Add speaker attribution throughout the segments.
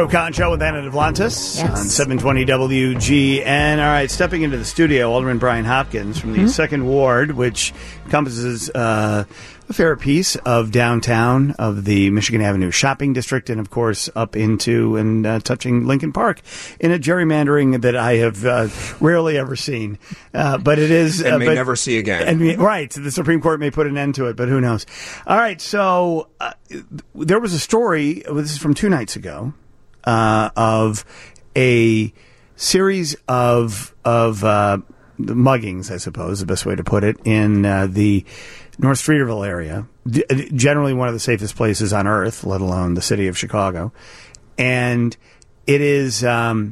Speaker 1: Pro Con Show with Anna Duplantis on 720 WGN. All right, stepping into the studio, Alderman Brian Hopkins from the 2nd Ward, which encompasses a fair piece of downtown of the Michigan Avenue shopping district and, of course, up into and touching Lincoln Park in a gerrymandering that I have rarely ever seen. But it is...
Speaker 2: and may never see again.
Speaker 1: And right. The Supreme Court may put an end to it, but who knows? All right, so there was a story, this is from 2 nights ago, of a series of muggings, I suppose, the best way to put it, in the North Streeterville area, generally one of the safest places on earth, let alone the city of Chicago. And it is,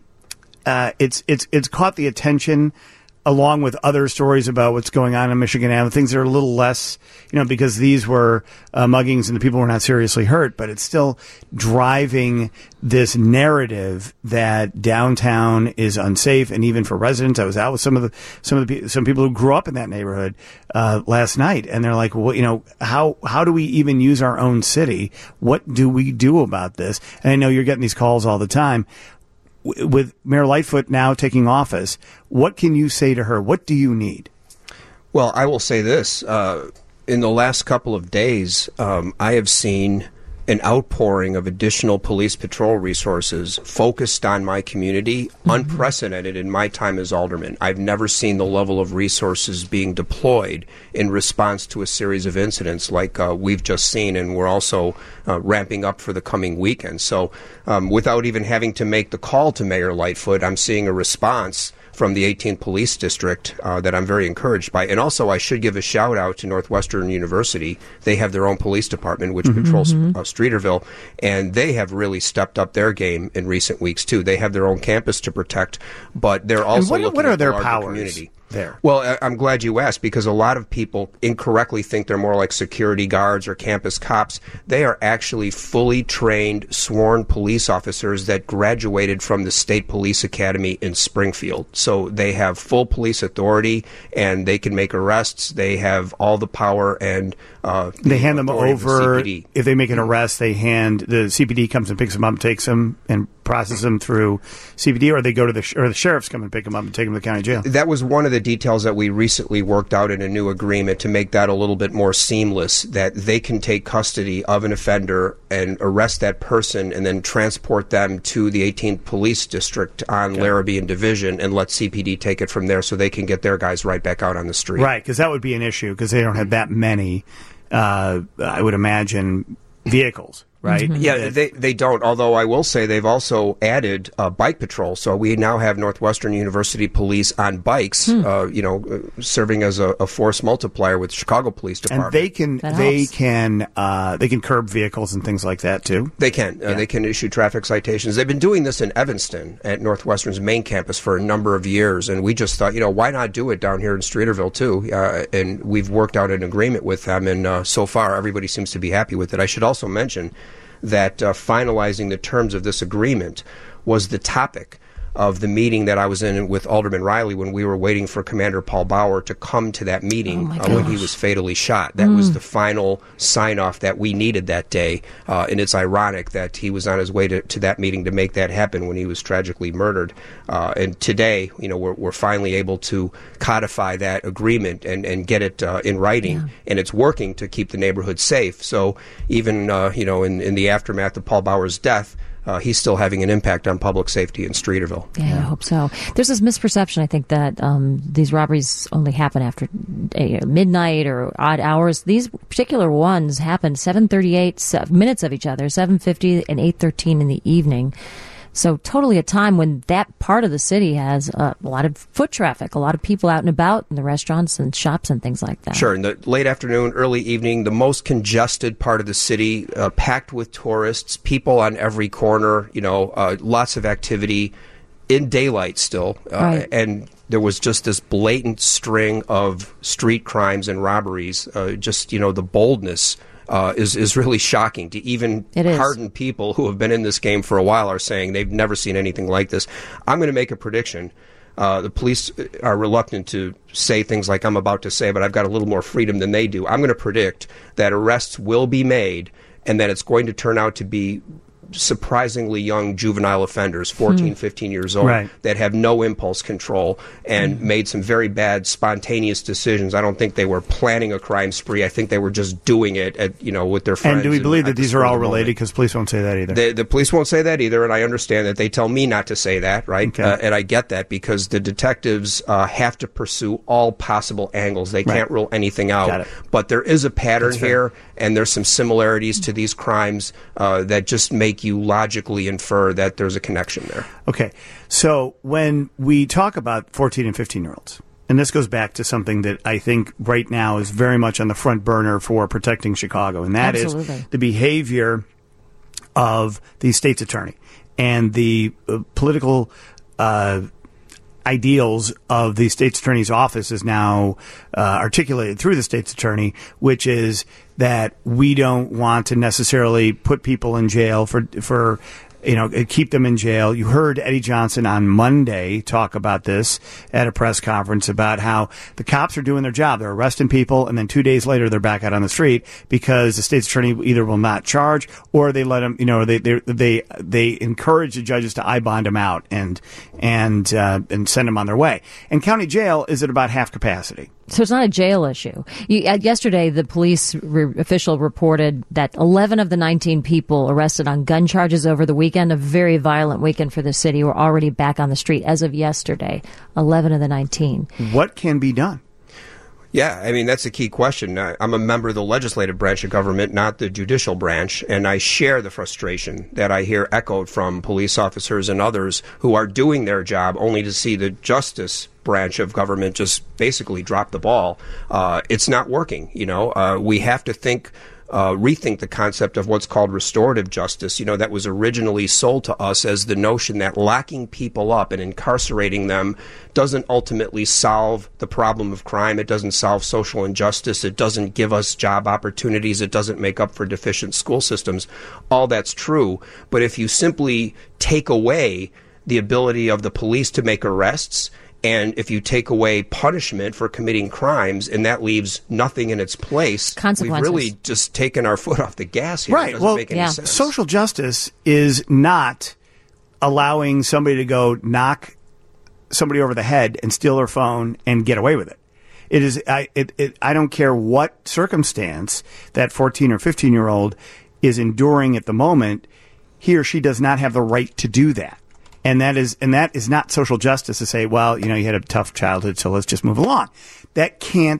Speaker 1: it's caught the attention along with other stories about what's going on in Michigan Avenue, things that are a little less, because these were muggings and the people were not seriously hurt, but it's still driving this narrative that downtown is unsafe, and even for residents. I was out with some people who grew up in that neighborhood last night, and they're like, well, how do we even use our own city? What do we do about this? And I know you're getting these calls all the time. With Mayor Lightfoot now taking office, what can you say to her? What do you need?
Speaker 2: Well, I will say this. In the last couple of days, I have seen an outpouring of additional police patrol resources focused on my community, unprecedented in my time as alderman. I've never seen the level of resources being deployed in response to a series of incidents like we've just seen, and we're also ramping up for the coming weekend. So without even having to make the call to Mayor Lightfoot, I'm seeing a response from the 18th Police District that I'm very encouraged by. And also, I should give a shout-out to Northwestern University. They have their own police department, which patrols Streeterville, and they have really stepped up their game in recent weeks, too. They have their own campus to protect, but they're also looking at the larger community.
Speaker 1: There.
Speaker 2: Well, I'm glad you asked, because a lot of people incorrectly think they're more like security guards or campus cops. They are actually fully trained, sworn police officers that graduated from the State Police Academy in Springfield. So they have full police authority, and they can make arrests. They have all the power, and
Speaker 1: they hand them over. If they make an arrest, the CPD comes and picks them up, takes them, and process them through CPD, or they go to the sheriffs come and pick them up and take them to the county jail.
Speaker 2: That was one of the details that we recently worked out in a new agreement to make that a little bit more seamless, that they can take custody of an offender and arrest that person and then transport them to the 18th Police District on Larrabee and Division and let CPD take it from there so they can get their guys right back out on the street.
Speaker 1: Right, because that would be an issue because they don't have that many, I would imagine, vehicles. Right?
Speaker 2: Yeah, they don't, although I will say they've also added bike patrol. So we now have Northwestern University police on bikes, serving as a force multiplier with Chicago Police Department.
Speaker 1: And they can curb vehicles and things like that too.
Speaker 2: They can. They can issue traffic citations. They've been doing this in Evanston at Northwestern's main campus for a number of years, and we just thought, why not do it down here in Streeterville too? And we've worked out an agreement with them, and so far everybody seems to be happy with it. I should also mention that finalizing the terms of this agreement was the topic of the meeting that I was in with Alderman Riley when we were waiting for Commander Paul Bauer to come to that meeting when he was fatally shot. That was the final sign-off that we needed that day, and it's ironic that he was on his way to that meeting to make that happen when he was tragically murdered. And today, we're finally able to codify that agreement and get it in writing, and it's working to keep the neighborhood safe. So even, in the aftermath of Paul Bauer's death, he's still having an impact on public safety in Streeterville.
Speaker 3: Yeah, I hope so. There's this misperception, I think, that these robberies only happen after midnight or odd hours. These particular ones happened 7:38 minutes of each other, 7:50 and 8:13 in the evening. So totally a time when that part of the city has a lot of foot traffic, a lot of people out and about in the restaurants and shops and things like that.
Speaker 2: Sure. In the late afternoon, early evening, the most congested part of the city, packed with tourists, people on every corner, lots of activity in daylight still.
Speaker 3: Right.
Speaker 2: And there was just this blatant string of street crimes and robberies, the boldness is really shocking to even hardened people who have been in this game for a while are saying they've never seen anything like this. I'm going to make a prediction. The police are reluctant to say things like I'm about to say, but I've got a little more freedom than they do. I'm going to predict that arrests will be made and that it's going to turn out to be surprisingly young juvenile offenders, 14, 15 years old,
Speaker 1: Right.
Speaker 2: that have no impulse control and made some very bad spontaneous decisions. I don't think they were planning a crime spree. I think they were just doing it with their friends.
Speaker 1: And do we believe that
Speaker 2: at the
Speaker 1: these
Speaker 2: spur
Speaker 1: are
Speaker 2: of
Speaker 1: all
Speaker 2: the moment.
Speaker 1: related? Because police won't say that either.
Speaker 2: The police won't say that either, and I understand that they tell me not to say that, right?
Speaker 1: Okay.
Speaker 2: And I get that because the detectives have to pursue all possible angles. They can't rule anything
Speaker 1: Got
Speaker 2: out.
Speaker 1: it.
Speaker 2: But there is a pattern
Speaker 1: That's fair.
Speaker 2: here, and there's some similarities to these crimes that just make you logically infer that there's a connection there.
Speaker 1: Okay. So when we talk about 14 and 15-year-olds, and this goes back to something that I think right now is very much on the front burner for protecting Chicago, and that
Speaker 3: Absolutely.
Speaker 1: is the behavior of the state's attorney and the political ideals of the state's attorney's office is now articulated through the state's attorney, which is that we don't want to necessarily put people in jail for keep them in jail. You heard Eddie Johnson on Monday talk about this at a press conference about how the cops are doing their job. They're arresting people, and then 2 days later they're back out on the street because the state's attorney either will not charge or they let them, they encourage the judges to I-bond them out and send them on their way. And county jail is at about half capacity.
Speaker 3: So it's not a jail issue. Yesterday, the police official reported that 11 of the 19 people arrested on gun charges over the weekend, a very violent weekend for the city, were already back on the street as of yesterday. 11 of the 19.
Speaker 1: What can be done?
Speaker 2: Yeah, I mean, that's a key question. I'm a member of the legislative branch of government, not the judicial branch, and I share the frustration that I hear echoed from police officers and others who are doing their job only to see the justice branch of government just basically drop the ball. It's not working. We have to rethink the concept of what's called restorative justice. That was originally sold to us as the notion that locking people up and incarcerating them doesn't ultimately solve the problem of crime. It doesn't solve social injustice. It doesn't give us job opportunities. It doesn't make up for deficient school systems. All that's true. But if you simply take away the ability of the police to make arrests, and if you take away punishment for committing crimes and that leaves nothing in its place, we've really just taken our foot off the gas here.
Speaker 1: Right.
Speaker 2: It doesn't make any sense.
Speaker 1: Social justice is not allowing somebody to go knock somebody over the head and steal their phone and get away with it. It is. I don't care what circumstance that 14 or 15-year-old is enduring at the moment. He or she does not have the right to do that. And that is not social justice to say, well, you had a tough childhood, so let's just move along. That can't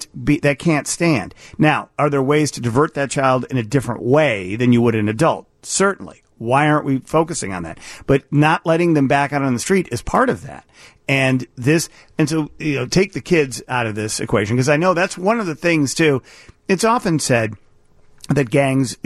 Speaker 1: stand. Now, are there ways to divert that child in a different way than you would an adult? Certainly. Why aren't we focusing on that? But not letting them back out on the street is part of that. And so take the kids out of this equation, because I know that's one of the things too. It's often said that gangs,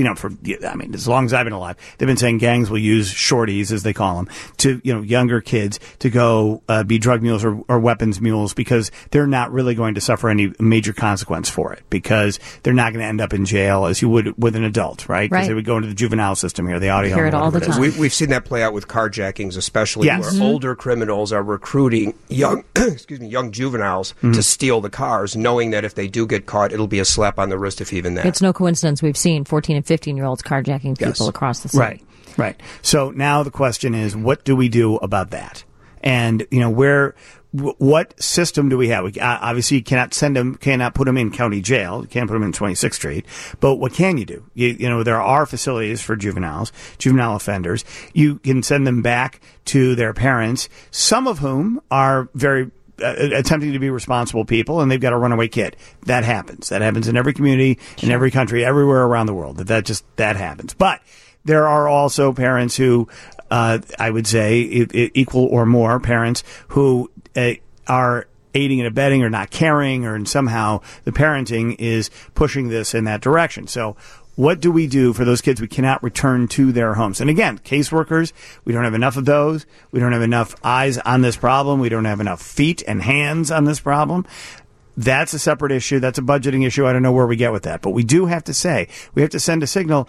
Speaker 1: as long as I've been alive, they've been saying gangs will use shorties, as they call them, to, younger kids to go be drug mules or weapons mules, because they're not really going to suffer any major consequence for it, because they're not going to end up in jail as you would with an adult, right? Because they would go into the juvenile system here, the audio.
Speaker 3: Hear it all the time.
Speaker 2: We've seen that play out with carjackings, especially where older criminals are recruiting young juveniles to steal the cars, knowing that if they do get caught, it'll be a slap on the wrist, if even that.
Speaker 3: It's no coincidence we've seen 14 and 15-year-olds carjacking people across the city.
Speaker 1: Right. So now the question is, what do we do about that? And, what system do we have? Obviously, you cannot put them in county jail. You can't put them in 26th Street. But what can you do? There are facilities for juvenile offenders. You can send them back to their parents, some of whom are very attempting to be responsible people, and they've got a runaway kid. That happens. That happens in every community, in every country, everywhere around the world. That happens. But there are also parents who, I would say, equal or more parents who are aiding and abetting or not caring, or somehow the parenting is pushing this in that direction. So what do we do for those kids we cannot return to their homes? And again, caseworkers, we don't have enough of those. We don't have enough eyes on this problem. We don't have enough feet and hands on this problem. That's a separate issue. That's a budgeting issue. I don't know where we get with that. But we do have to say, we have to send a signal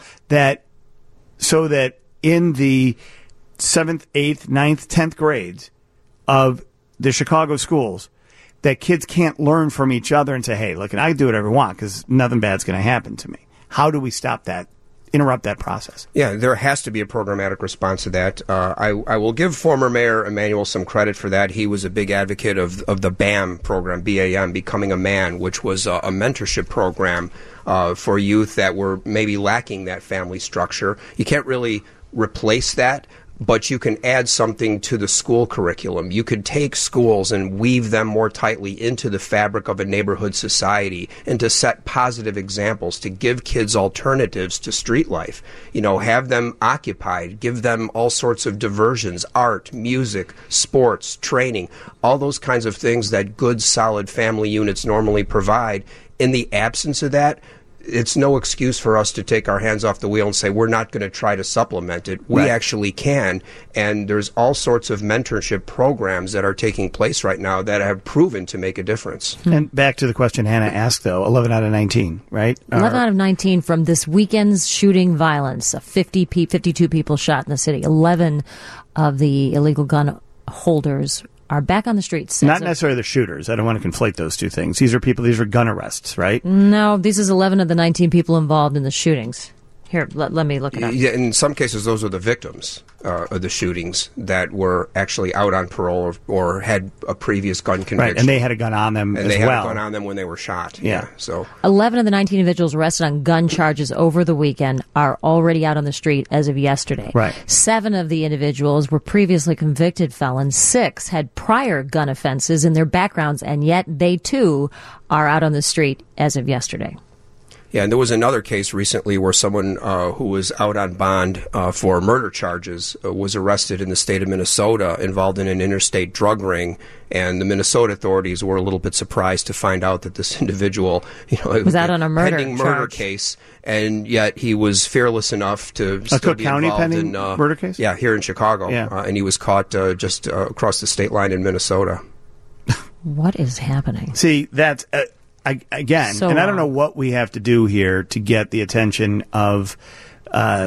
Speaker 1: so that in the 7th, 8th, 9th, 10th grades of the Chicago schools, that kids can't learn from each other and say, hey, look, I can do whatever I want because nothing bad's going to happen to me. How do we stop that interrupt that process.
Speaker 2: Yeah, there has to be a programmatic response to that. I will give former Mayor Emanuel some credit for that. He was a big advocate of the BAM program, BAM, Becoming a Man, which was a mentorship program for youth that were maybe lacking that family structure. You can't really replace that, but you can add something to the school curriculum. You could take schools and weave them more tightly into the fabric of a neighborhood society and to set positive examples, to give kids alternatives to street life. Have them occupied, give them all sorts of diversions, art, music, sports, training, all those kinds of things that good, solid family units normally provide. In the absence of that, it's no excuse for us to take our hands off the wheel and say we're not going to try to supplement it. We actually can, and there's all sorts of mentorship programs that are taking place right now that have proven to make a difference.
Speaker 1: And back to the question Hannah asked, though, 11 out of 19, right?
Speaker 3: 11 out of 19 from this weekend's shooting violence. 52 people shot in the city. 11 of the illegal gun holders are back on the streets.
Speaker 1: Not necessarily the shooters. I don't want to conflate those two things. These are gun arrests, right?
Speaker 3: No, this is 11 of the 19 people involved in the shootings. Here, let me look it up.
Speaker 2: Yeah, in some cases, those are the victims of the shootings that were actually out on parole or had a previous gun conviction.
Speaker 1: Right, and they had a gun on them
Speaker 2: and
Speaker 1: as well.
Speaker 2: And they had a gun on them when they were shot.
Speaker 1: Yeah.
Speaker 2: So
Speaker 3: 11 of the 19 individuals arrested on gun charges over the weekend are already out on the street as of yesterday.
Speaker 1: Right.
Speaker 3: 7 of the individuals were previously convicted felons. 6 had prior gun offenses in their backgrounds, and yet they, too, are out on the street as of yesterday.
Speaker 2: Yeah, and there was another case recently where someone who was out on bond for murder charges was arrested in the state of Minnesota, involved in an interstate drug ring, and the Minnesota authorities were a little bit surprised to find out that this individual,
Speaker 3: was out on a
Speaker 2: pending murder case, and yet he was fearless enough to still
Speaker 1: Cook
Speaker 2: be
Speaker 1: County
Speaker 2: involved
Speaker 1: pending
Speaker 2: in
Speaker 1: murder case.
Speaker 2: Yeah, here in Chicago, and he was caught just across the state line in Minnesota.
Speaker 3: What is happening?
Speaker 1: See, that's. Again,
Speaker 3: so
Speaker 1: and I don't know what we have to do here to get the attention of, I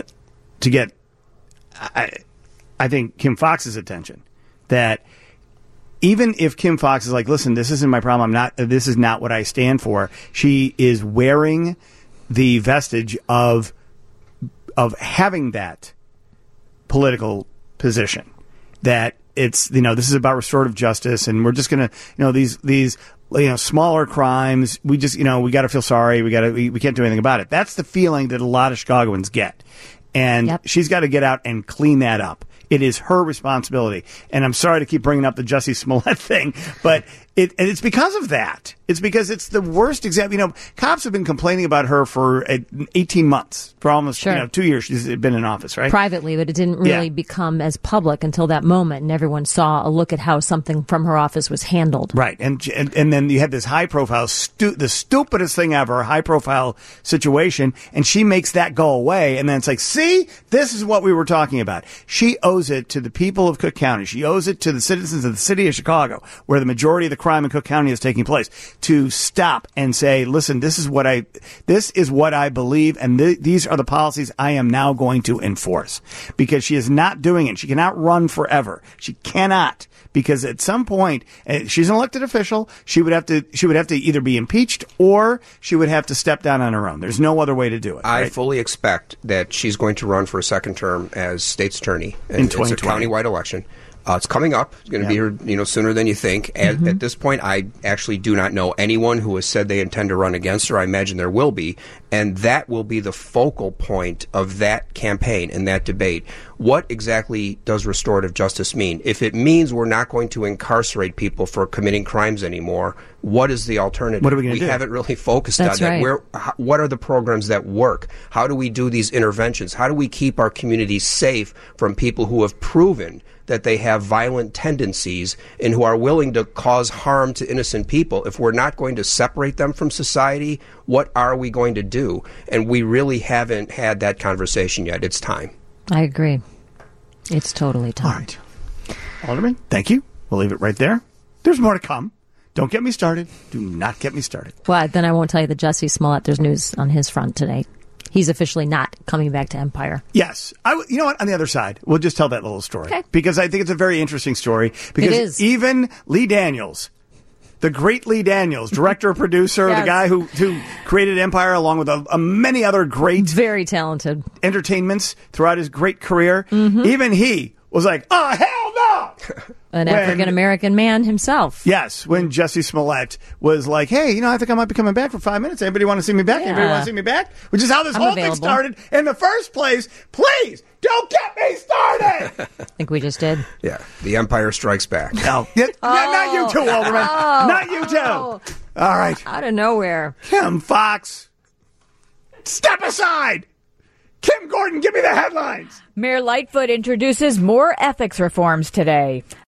Speaker 1: think Kim Foxx's attention. That even if Kim Foxx is like, listen, this isn't my problem. This is not what I stand for. She is wearing the vestige of having that political position. That it's, this is about restorative justice, and we're just going to, these smaller crimes. We just, we got to feel sorry. We can't do anything about it. That's the feeling that a lot of Chicagoans get. And she's got to get out and clean that up. It is her responsibility. And I'm sorry to keep bringing up the Jussie Smollett thing, but it's because of that. It's because it's the worst example. Cops have been complaining about her for 18 months, for almost 2 years she's been in office, right?
Speaker 3: Privately, but it didn't really become as public until that moment, and everyone saw a look at how something from her office was handled.
Speaker 1: Right, and then you had this high-profile, the stupidest thing ever, high-profile situation, and she makes that go away, and then it's like, see, this is what we were talking about. She owes it to the people of Cook County. She owes it to the citizens of the city of Chicago, where the majority of the crime in Cook County is taking place, to stop and say, listen, this is what I believe, and these are the policies I am now going to enforce. Because she is not doing it. She cannot run forever. She cannot, because at some point, she's an elected official. She would have to either be impeached or she would have to step down on her own. There's no other way to do it.
Speaker 2: I fully expect that she's going to run for a second term as state's attorney
Speaker 1: in 2020.
Speaker 2: It's a countywide election. It's coming up. It's going to be here, sooner than you think. At this point, I actually do not know anyone who has said they intend to run against her. I imagine there will be, and that will be the focal point of that campaign and that debate. What exactly does restorative justice mean? If it means we're not going to incarcerate people for committing crimes anymore, what is the alternative?
Speaker 1: What are we going to do?
Speaker 2: We haven't really focused on that.
Speaker 3: Right.
Speaker 2: What are the programs that work? How do we do these interventions? How do we keep our communities safe from people who have proven that they have violent tendencies and who are willing to cause harm to innocent people? If we're not going to separate them from society, what are we going to do? And we really haven't had that conversation yet. It's time.
Speaker 3: I agree. It's totally time.
Speaker 1: All right. Alderman, thank you. We'll leave it right there. There's more to come. Don't get me started. Do not get me started.
Speaker 3: Well, then I won't tell you that Jussie Smollett, there's news on his front today. He's officially not coming back to Empire.
Speaker 1: Yes. You know what? On the other side, we'll just tell that little story.
Speaker 3: Okay.
Speaker 1: Because I think it's a very interesting story. Because
Speaker 3: it is.
Speaker 1: Even Lee Daniels, the great Lee Daniels, director, producer,
Speaker 3: Yes.
Speaker 1: the guy who created Empire along with many other great
Speaker 3: Very talented.
Speaker 1: entertainments throughout his great career.
Speaker 3: Mm-hmm.
Speaker 1: Even he was like, oh, hell no!
Speaker 3: An African-American man himself.
Speaker 1: Yes, when Jesse Smollett was like, hey, I think I might be coming back for 5 minutes. Anybody want to see me back?
Speaker 3: Yeah.
Speaker 1: Anybody want to see me back? Which is how this
Speaker 3: I'm
Speaker 1: whole
Speaker 3: available.
Speaker 1: thing started in the first place. Please, don't get me started!
Speaker 3: I think we just did.
Speaker 2: Yeah, The Empire Strikes Back.
Speaker 1: No. Not you two, Olbermann. Not you two. All right.
Speaker 3: Out of nowhere.
Speaker 1: Kim Fox, step aside. Kim Gordon, give me the headlines.
Speaker 4: Mayor Lightfoot introduces more ethics reforms today.